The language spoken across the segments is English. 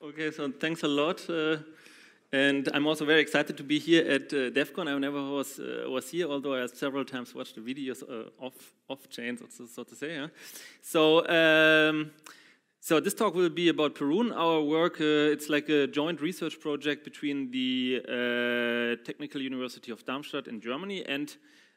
Okay, so thanks a lot. And I'm also very excited to be here at DEF CON. I never was here, although I several times watched the videos off-chain, so to say. Yeah? So this talk will be about Perun, our work. It's like a joint research project between the Technical University of Darmstadt in Germany and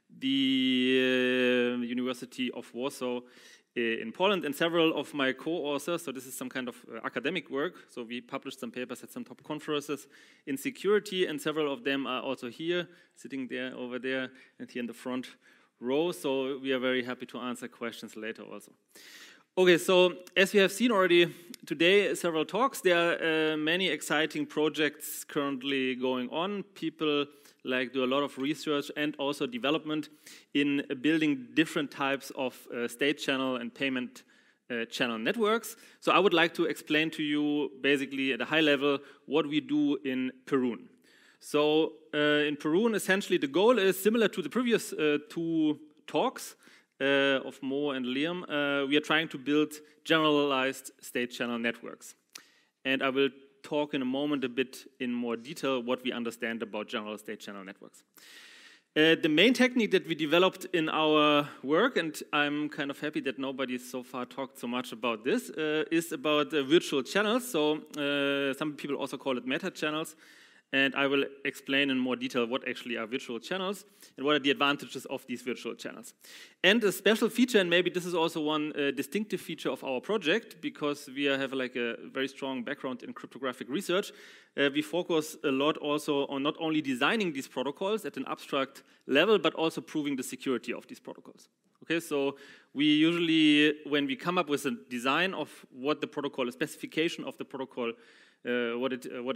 the University of Warsaw in Poland, and several of my co-authors, so this is some kind of academic work, so we published some papers at some top conferences in security, and several of them are also here, sitting there, over there, and here in the front row, so we are very happy to answer questions later also. Okay, so as you have seen already today, several talks, there are many exciting projects currently going on. People do a lot of research and also development in building different types of state channel and payment channel networks. So I would like to explain to you basically at a high level what we do in Perun. So in Perun, essentially the goal is similar to the previous two talks of Mo and Liam. We are trying to build generalized state channel networks. And I will talk in a moment a bit in more detail what we understand about general state channel networks. The main technique that we developed in our work, and I'm kind of happy that nobody so far talked so much about this, is about virtual channels. So some people also call it meta channels. And I will explain in more detail what actually are virtual channels and what are the advantages of these virtual channels. And a special feature, and maybe this is also one distinctive feature of our project, because we have like a very strong background in cryptographic research, we focus a lot also on not only designing these protocols at an abstract level, but also proving the security of these protocols. Okay, so we usually, when we come up with a design of what the protocol, a specification of the protocol, what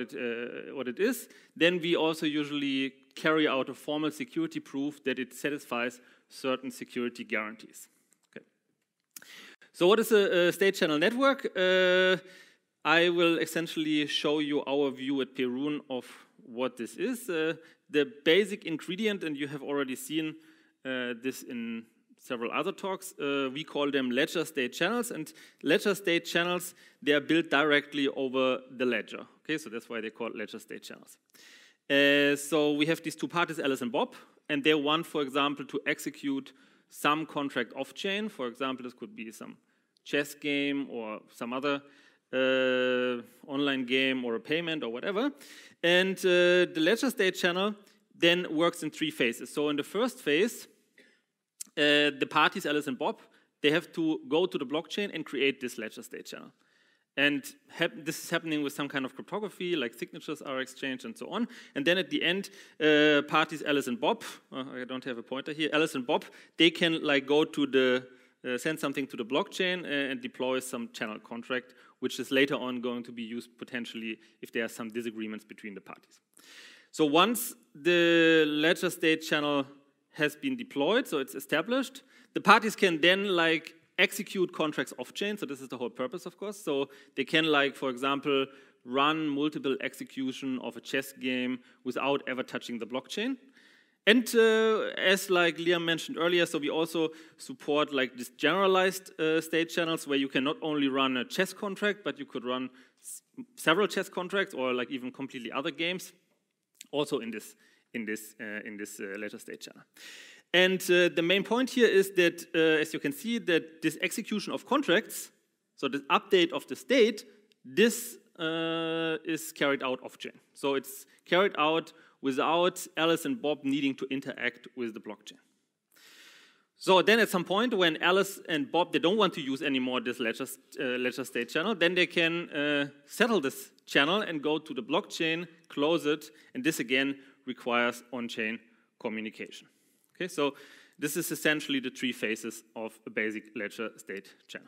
it is, then we also usually carry out a formal security proof that it satisfies certain security guarantees. Okay. So what is a state channel network? I will essentially show you our view at Perun of what this is. The basic ingredient, and you have already seen this in several other talks, we call them ledger state channels, and ledger state channels, they are built directly over the ledger. Okay, so that's why they're called ledger state channels. So we have these two parties, Alice and Bob, and they want, for example, to execute some contract off-chain. For example, this could be some chess game or some other online game or a payment or whatever. And the ledger state channel then works in three phases. So in the first phase, the parties, Alice and Bob, they have to go to the blockchain and create this ledger state channel. And this is happening with some kind of cryptography, like signatures are exchanged and so on. And then at the end, parties, Alice and Bob, I don't have a pointer here, Alice and Bob, they can go to the, send something to the blockchain and deploy some channel contract, which is later on going to be used potentially if there are some disagreements between the parties. So once the ledger state channel has been deployed, so it's established, the parties can then execute contracts off-chain, so this is the whole purpose, of course. So they can, for example, run multiple execution of a chess game without ever touching the blockchain. And as Liam mentioned earlier, so we also support this generalized state channels where you can not only run a chess contract, but you could run several chess contracts or even completely other games also in this ledger state channel. And the main point here is that, as you can see, that this execution of contracts, so the update of the state, this is carried out off-chain. So it's carried out without Alice and Bob needing to interact with the blockchain. So then at some point when Alice and Bob, they don't want to use anymore this ledger state channel, then they can settle this channel and go to the blockchain, close it, and this again requires on-chain communication. Okay, so this is essentially the three phases of a basic ledger state channel.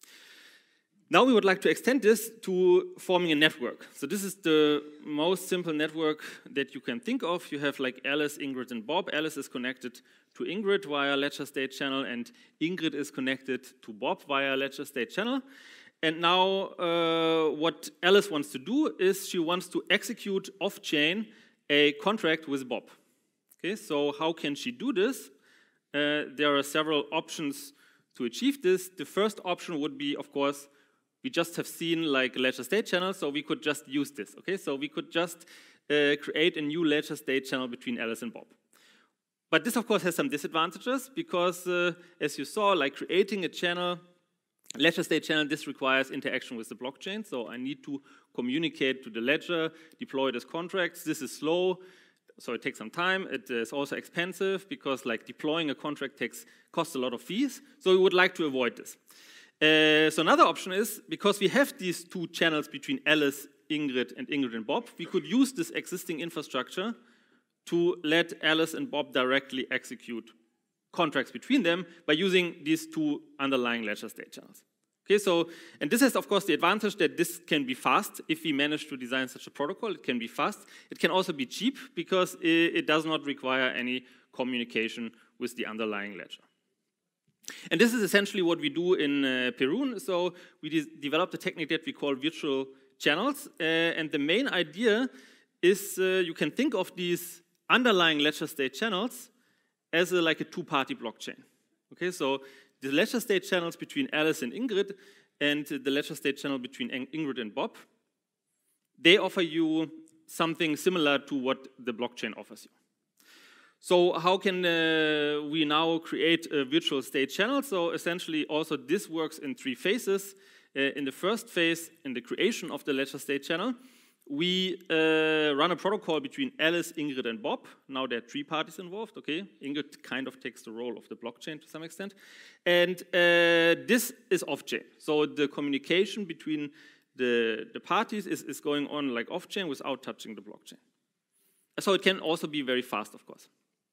Now we would like to extend this to forming a network. So this is the most simple network that you can think of. You have Alice, Ingrid, and Bob. Alice is connected to Ingrid via ledger state channel, and Ingrid is connected to Bob via ledger state channel. And now what Alice wants to do is she wants to execute off-chain a contract with Bob. Okay, so how can she do this? There are several options to achieve this. The first option would be, of course, we we just have seen like a ledger state channel, so we could just use this, okay? So we could just create a new ledger state channel between Alice and Bob. But this, of course, has some disadvantages because, as you saw, like creating a channel, ledger state channel, this requires interaction with the blockchain. So I need to communicate to the ledger, deploy these contracts. This is slow, so it takes some time. It is also expensive because like deploying a contract costs a lot of fees. So we would like to avoid this. So another option is, because we have these two channels between Alice, Ingrid and Bob, we could use this existing infrastructure to let Alice and Bob directly execute contracts between them by using these two underlying ledger state channels. Okay, so, and this has, of course, the advantage that this can be fast. If we manage to design such a protocol, it can be fast. It can also be cheap because it does not require any communication with the underlying ledger. And this is essentially what we do in Perun. So we developed a technique that we call virtual channels. And the main idea is you can think of these underlying ledger state channels as like a two-party blockchain. Okay, so the ledger state channels between Alice and Ingrid and the ledger state channel between Ingrid and Bob, they offer you something similar to what the blockchain offers you. So how can we now create a virtual state channel? So essentially also this works in three phases. In the first phase, in the creation of the ledger state channel, we run a protocol between Alice, Ingrid, and Bob. Now there are three parties involved, okay? Ingrid kind of takes the role of the blockchain to some extent. And this is off-chain. So the communication between the parties is going on like off-chain without touching the blockchain. So it can also be very fast, of course.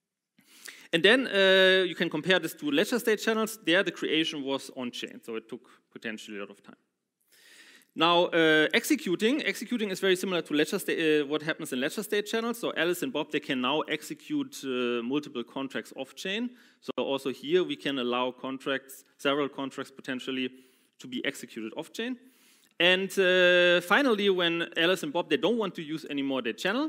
And then you can compare this to ledger state channels. There the creation was on-chain, so it took potentially a lot of time. Now, executing is very similar to ledger state, what happens in ledger state channels. So Alice and Bob, they can now execute multiple contracts off-chain. So also here we can allow contracts, several contracts potentially, to be executed off-chain. And finally, when Alice and Bob, they don't want to use anymore their channel,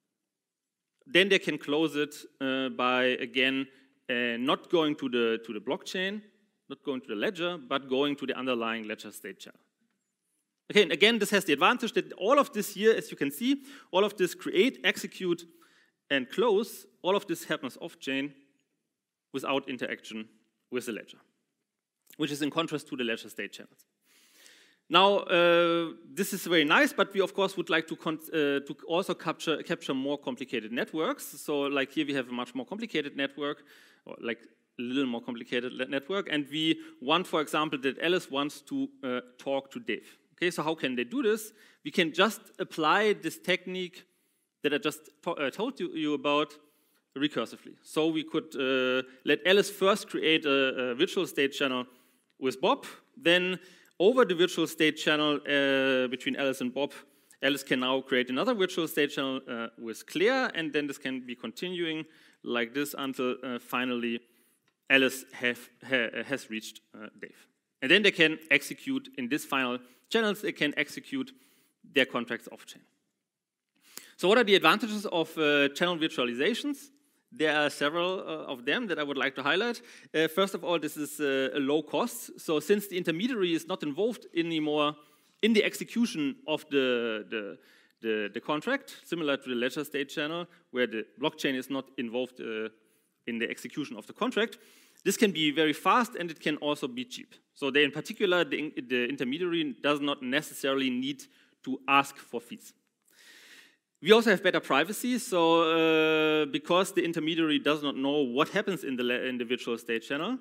then they can close it by, again, not going to the blockchain, not going to the ledger, but going to the underlying ledger state channel. Okay, and again, this has the advantage that all of this here, as you can see, all of this create, execute, and close, all of this happens off-chain without interaction with the ledger, which is in contrast to the ledger state channels. Now, this is very nice, but we, of course, would like to also capture more complicated networks. So, like here we have a much more complicated network, or like a little more complicated network, and we want, for example, that Alice wants to talk to Dave. Okay, so how can they do this? We can just apply this technique that I just told you about recursively. So we could let Alice first create a virtual state channel with Bob, then over the virtual state channel between Alice and Bob, Alice can now create another virtual state channel with Claire, and then this can be continuing like this until finally Alice has reached Dave. And then they can execute, in this final channels, they can execute their contracts off-chain. So what are the advantages of channel virtualizations? There are several of them that I would like to highlight. First of all, this is a low cost. So since the intermediary is not involved anymore in the execution of the contract, similar to the ledger state channel, where the blockchain is not involved in the execution of the contract, this can be very fast and it can also be cheap. So in particular, the intermediary does not necessarily need to ask for fees. We also have better privacy, so because the intermediary does not know what happens in the virtual state channel,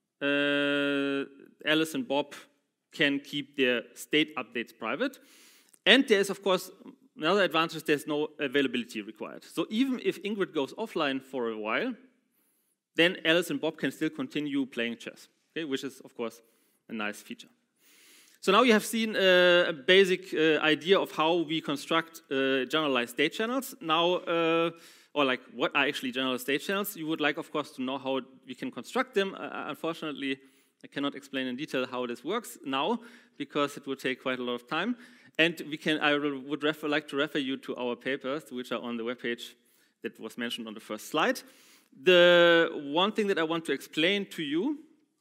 Alice and Bob can keep their state updates private. And there is, of course, another advantage, there's no availability required. So even if Ingrid goes offline for a while, then Alice and Bob can still continue playing chess, okay, which is, of course, a nice feature. So now you have seen a basic idea of how we construct generalized state channels. Now, or like what are actually generalized state channels? You would like, of course, to know how we can construct them. Unfortunately, I cannot explain in detail how this works now because it would take quite a lot of time. And I would like to refer you to our papers, which are on the webpage that was mentioned on the first slide. The one thing that I want to explain to you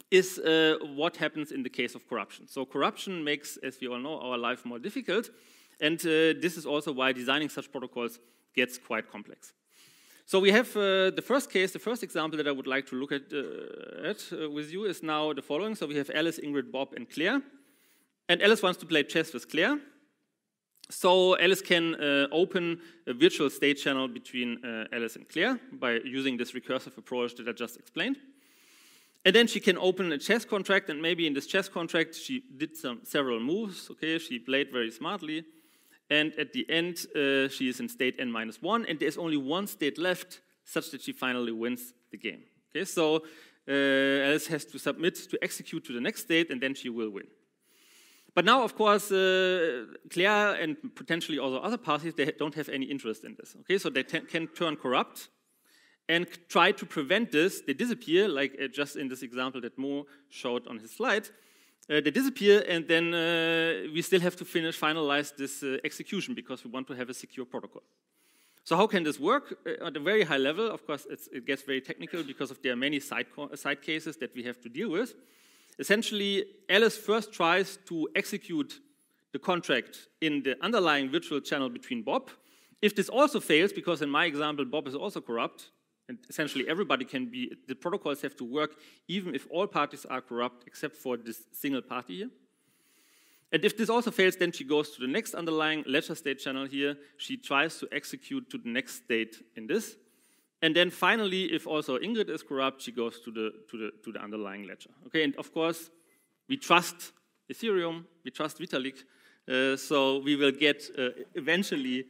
is what happens in the case of corruption. So corruption makes, as we all know, our life more difficult, and this is also why designing such protocols gets quite complex. So we have the first case, the first example that I would like to look at, with you is now the following. So we have Alice, Ingrid, Bob, and Claire, and Alice wants to play chess with Claire. So Alice can open a virtual state channel between Alice and Claire by using this recursive approach that I just explained. And then she can open a chess contract, and maybe in this chess contract she did several moves, okay, she played very smartly, and at the end she is in state n-1, and there's only one state left such that she finally wins the game. Okay, so Alice has to submit to execute to the next state, and then she will win. But now, of course, Claire and potentially also other parties, they don't have any interest in this, okay, so they can turn corrupt and try to prevent this. They disappear, like just in this example that Mo showed on his slide. They disappear, and then we still have to finalize this execution because we want to have a secure protocol. So how can this work? At a very high level, of course, it gets very technical because there are many side cases that we have to deal with. Essentially, Alice first tries to execute the contract in the underlying virtual channel between Bob. If this also fails, because in my example, Bob is also corrupt, and essentially everybody can be, the protocols have to work even if all parties are corrupt except for this single party here. And if this also fails, then she goes to the next underlying ledger state channel here. She tries to execute to the next state in this. And then finally, if also Ingrid is corrupt, she goes to the underlying ledger. Okay, and of course, we trust Ethereum, we trust Vitalik, so we will get eventually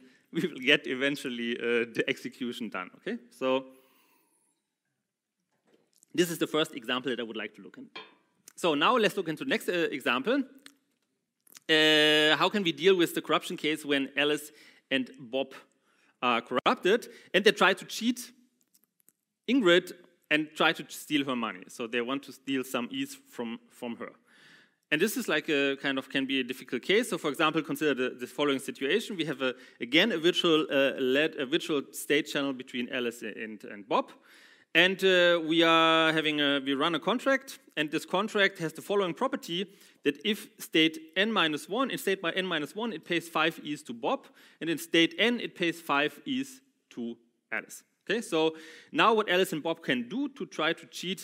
the execution done. Okay, so this is the first example that I would like to look at. So now let's look into the next example. How can we deal with the corruption case when Alice and Bob are corrupted and they try to cheat Ingrid and try to steal her money? So they want to steal some ETH from her. And this is like a kind of can be a difficult case. So for example, consider the following situation. We have again a virtual state channel between Alice and Bob. And we run a contract, and this contract has the following property, that if state n-1, in state by n-1, it pays 5 ETH to Bob, and in state n, it pays 5 ETH to Alice. Okay, so now what Alice and Bob can do to try to cheat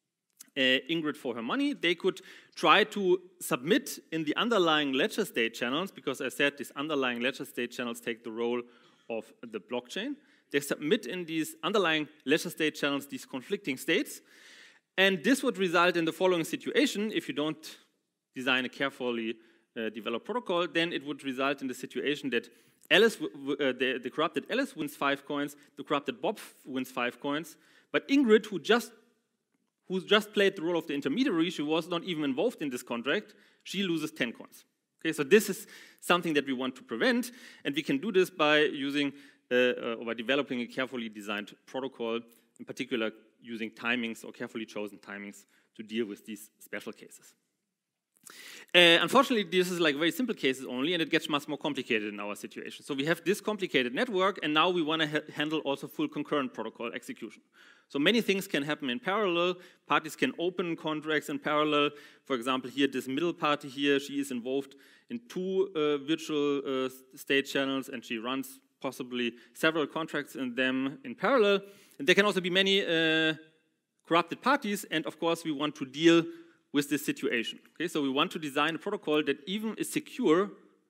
Ingrid for her money, they could try to submit in the underlying ledger state channels, because I said these underlying ledger state channels take the role of the blockchain. They submit in these underlying ledger state channels these conflicting states, and this would result in the following situation. If you don't design a carefully developed protocol, then it would result in the situation that Alice, the corrupted Alice wins 5 coins, the corrupted Bob wins 5 coins, but Ingrid, who just played the role of the intermediary, she was not even involved in this contract, she loses 10 coins. Okay, so this is something that we want to prevent, and we can do this by using or by developing a carefully designed protocol, in particular using timings or carefully chosen timings to deal with these special cases. Unfortunately, this is like very simple cases only, and it gets much more complicated in our situation. So we have this complicated network, and now we want to handle also full concurrent protocol execution. So many things can happen in parallel. Parties can open contracts in parallel. For example, here, this middle party here, she is involved in 2 virtual state channels, and she runs possibly several contracts in them in parallel. And there can also be many corrupted parties, and of course we want to deal with this situation. Okay, so we want to design a protocol that even is secure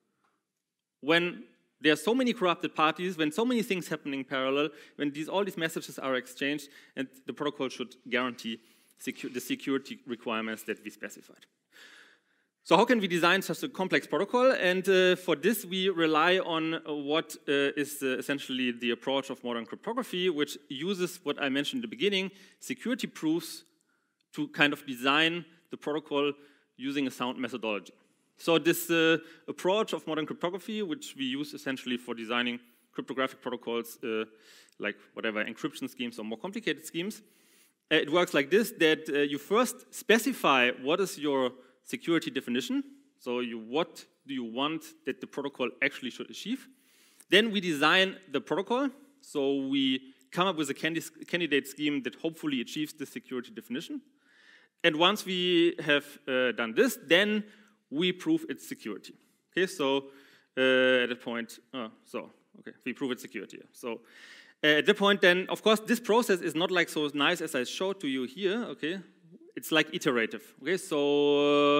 when there are so many corrupted parties, when so many things happening in parallel, when all these messages are exchanged, and the protocol should guarantee the security requirements that we specified. So how can we design such a complex protocol? And for this, we rely on what is essentially the approach of modern cryptography, which uses what I mentioned in the beginning, security proofs, to kind of design the protocol using a sound methodology. So this approach of modern cryptography, which we use essentially for designing cryptographic protocols, like whatever encryption schemes or more complicated schemes, it works like this, that you first specify what is your security definition. So what do you want that the protocol actually should achieve? Then we design the protocol. So we come up with a candidate scheme that hopefully achieves the security definition. And once we have done this, then we prove its security. Okay, so at that point, we prove its security. So at that point, then, of course, this process is not like so nice as I showed to you here. Okay, it's like iterative. Okay, so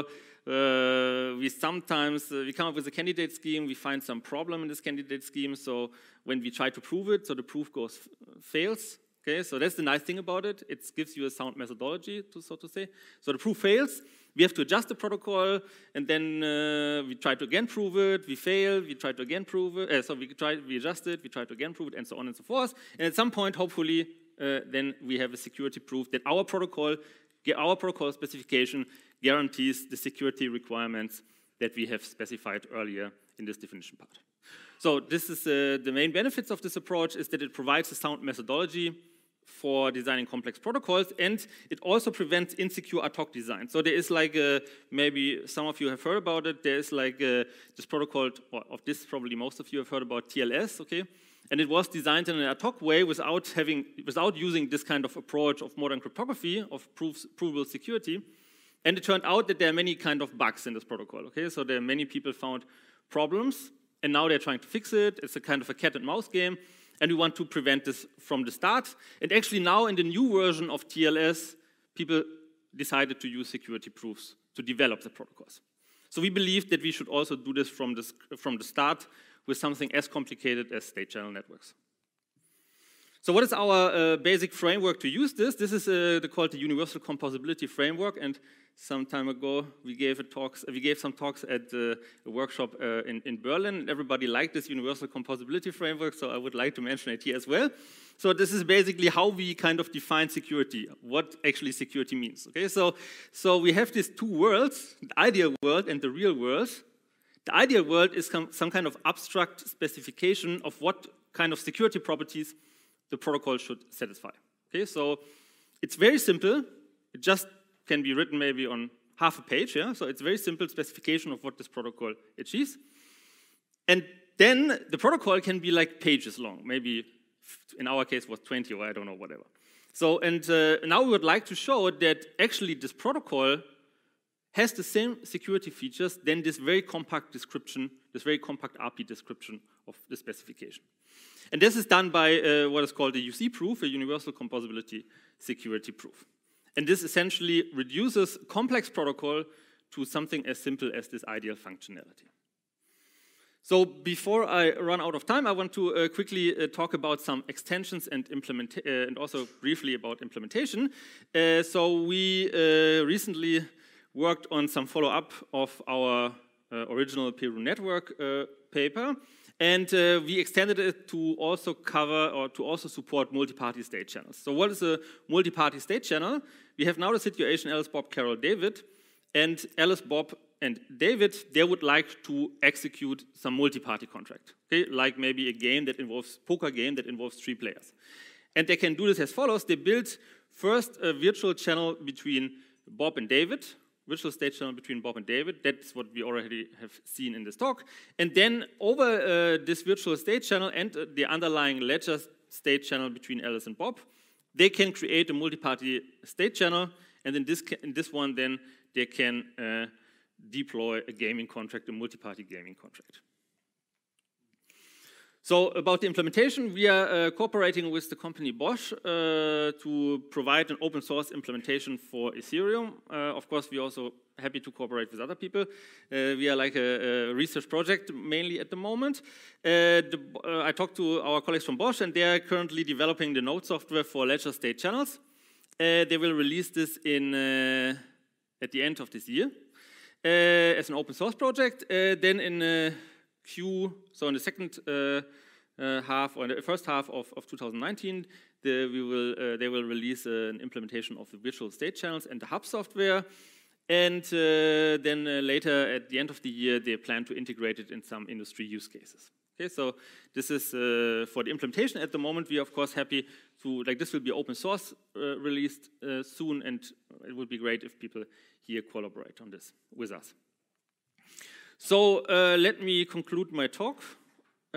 we sometimes we come up with a candidate scheme. We find some problem in this candidate scheme. So when we try to prove it, so the proof fails. Okay, so that's the nice thing about it. It gives you a sound methodology, so to say. So the proof fails. We have to adjust the protocol, and then we try to again prove it. We fail. We try to again prove it. So we adjust it. We try to again prove it, and so on and so forth. And at some point, hopefully, then we have a security proof that our protocol specification guarantees the security requirements that we have specified earlier in this definition part. So this is the main benefits of this approach is that it provides a sound methodology for designing complex protocols, and it also prevents insecure ad hoc design. So there is like maybe some of you have heard about it. There is like this protocol, or of this probably most of you have heard about TLS, okay? And it was designed in an ad hoc way without using this kind of approach of modern cryptography of provable security. And it turned out that there are many kind of bugs in this protocol. Okay, so there are many people found problems, and now they're trying to fix it. It's a kind of a cat and mouse game. And we want to prevent this from the start. And actually now in the new version of TLS, people decided to use security proofs to develop the protocols. So we believe that we should also do this from the start with something as complicated as state channel networks. So what is our basic framework to use this? This is called the Universal Composability Framework, and some time ago we gave some talks at a workshop in Berlin, and everybody liked this Universal Composability Framework, so I would like to mention it here as well. So this is basically how we kind of define security, what actually security means. Okay, so we have these two worlds, the ideal world and the real world. The ideal world is some kind of abstract specification of what kind of security properties the protocol should satisfy. Okay, so it's very simple. It just can be written maybe on half a page. Yeah, so it's very simple specification of what this protocol achieves. And then the protocol can be like pages long. Maybe in our case was 20 or I don't know, whatever. So now we would like to show that actually this protocol has the same security features than this very compact description, this very compact RP description of the specification. And this is done by what is called a UC proof, a Universal Composability Security Proof. And this essentially reduces complex protocol to something as simple as this ideal functionality. So before I run out of time, I want to quickly talk about some extensions and also briefly about implementation. So we recently worked on some follow-up of our original Peru network paper. And we extended it to also cover or to also support multi-party state channels. So what is a multi-party state channel? We have now the situation Alice, Bob, Carol, David. And Alice, Bob, and David, they would like to execute some multi-party contract. Okay? Like maybe a poker game that involves 3 players. And they can do this as follows. They build first a virtual channel between Bob and David, virtual state channel between Bob and David. That's what we already have seen in this talk. And then over this virtual state channel and the underlying ledger state channel between Alice and Bob, they can create a multi-party state channel. And in this one, then they can deploy a gaming contract, a multi-party gaming contract. So about the implementation, we are cooperating with the company Bosch to provide an open source implementation for Ethereum. Of course, we're also happy to cooperate with other people. We are like a research project mainly at the moment. I talked to our colleagues from Bosch, and they are currently developing the node software for ledger state channels. They will release this at the end of this year as an open source project. Then in so in the second half, or in the first half of 2019, they will release an implementation of the virtual state channels and the hub software. And then later, at the end of the year, they plan to integrate it in some industry use cases. Okay, so this is for the implementation. At the moment, we are of course happy to, this will be open source released soon, and it would be great if people here collaborate on this with us. So let me conclude my talk.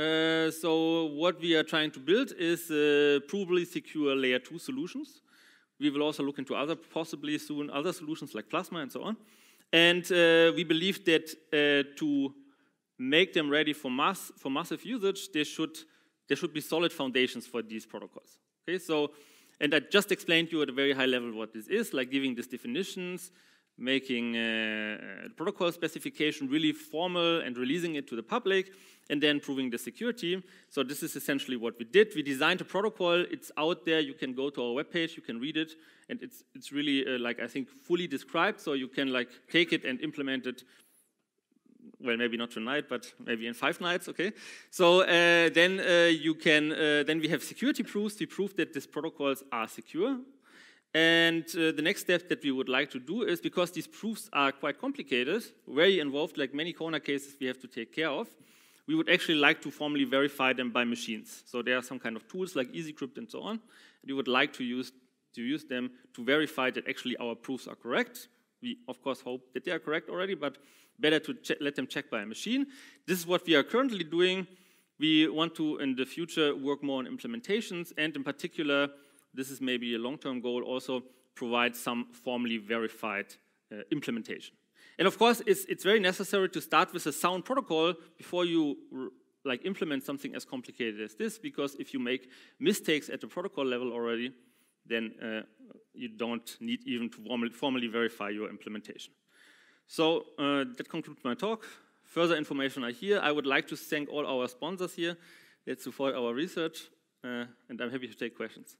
So what we are trying to build is provably secure layer 2 solutions We will also look into possibly soon other solutions like Plasma and so on. And we believe that to make them ready for massive usage, there should be solid foundations for these protocols. Okay, so, and I just explained to you at a very high level what this is, like giving these definitions, making protocol specification really formal and releasing it to the public, and then proving the security. So this is essentially what we did. We designed a protocol. It's out there. You can go to our webpage. You can read it, and it's really like I think fully described. So you can like take it and implement it. Well, maybe not tonight, but maybe in 5 nights. Okay. So then you can. Then we have security proofs. We prove that these protocols are secure. And the next step that we would like to do is, because these proofs are quite complicated, very involved, like many corner cases we have to take care of, we would actually like to formally verify them by machines. So there are some kind of tools like EasyCrypt and so on. And we would like to use them to verify that actually our proofs are correct. We, of course, hope that they are correct already, but better to let them check by a machine. This is what we are currently doing. We want to, in the future, work more on implementations, and in particular, this is maybe a long-term goal, also provide some formally verified implementation. And of course, it's very necessary to start with a sound protocol before you like implement something as complicated as this, because if you make mistakes at the protocol level already, then you don't need even to formally verify your implementation. So that concludes my talk. Further information are here. I would like to thank all our sponsors here that support our research, and I'm happy to take questions.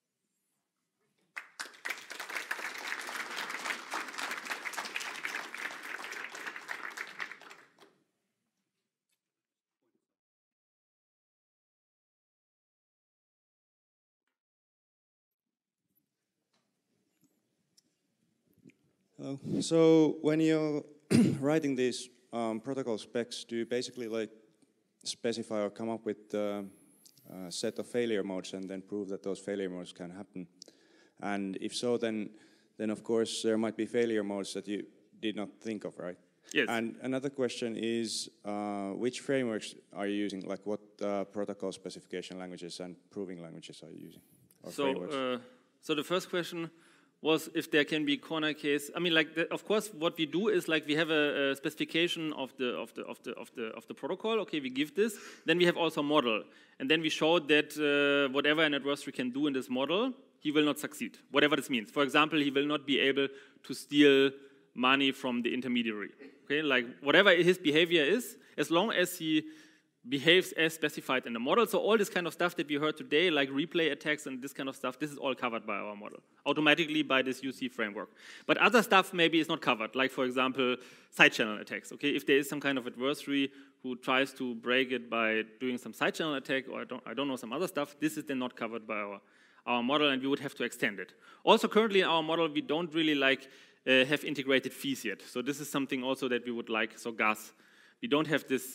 Hello. So when you're writing these protocol specs, do you basically like specify or come up with a set of failure modes and then prove that those failure modes can happen? And if so, then of course there might be failure modes that you did not think of, right? Yes. And another question is, which frameworks are you using? Like what protocol specification languages and proving languages are you using? Or frameworks? So the first question was if there can be corner case. I mean, like, of course, what we do is like we have a specification of the protocol. Okay, we give this. Then we have also a model, and then we show that whatever an adversary can do in this model, he will not succeed. Whatever this means. For example, he will not be able to steal money from the intermediary. Okay, like whatever his behavior is, as long as he behaves as specified in the model. So all this kind of stuff that we heard today, like replay attacks and this kind of stuff, this is all covered by our model, automatically by this UC framework. But other stuff maybe is not covered, like for example, side channel attacks. Okay, if there is some kind of adversary who tries to break it by doing some side channel attack, or I don't know, some other stuff, this is then not covered by our model, and we would have to extend it. Also, currently in our model, we don't really like have integrated fees yet. So this is something also that we would like. So GAS. We don't have this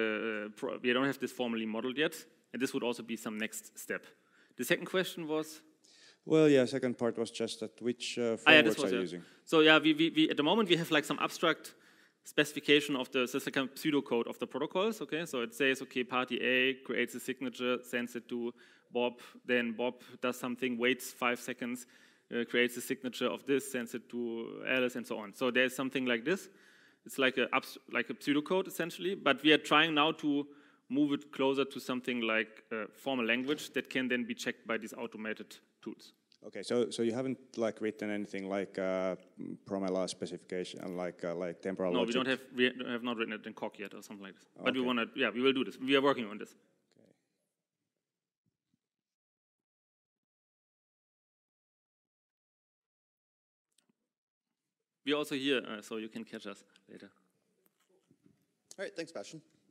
formally modeled yet, and this would also be some next step. The second question was? Well, yeah, second part was just that which frameworks are you using? So yeah, we at the moment we have like some abstract specification of the like a pseudocode of the protocols. Okay, so it says okay, party A creates a signature, sends it to Bob, then Bob does something, waits 5 seconds, creates a signature of this, sends it to Alice, and so on. So there's something like this. It's like a pseudocode, essentially, but we are trying now to move it closer to something like a formal language that can then be checked by these automated tools. Okay, so you haven't like written anything like Promella specification, like temporal logic? No, we have not written it in Coq yet or something like this. Okay. But we want to, yeah, we will do this. We are working on this. Okay. We are also here, so you can catch us later. All right, thanks, Bastian.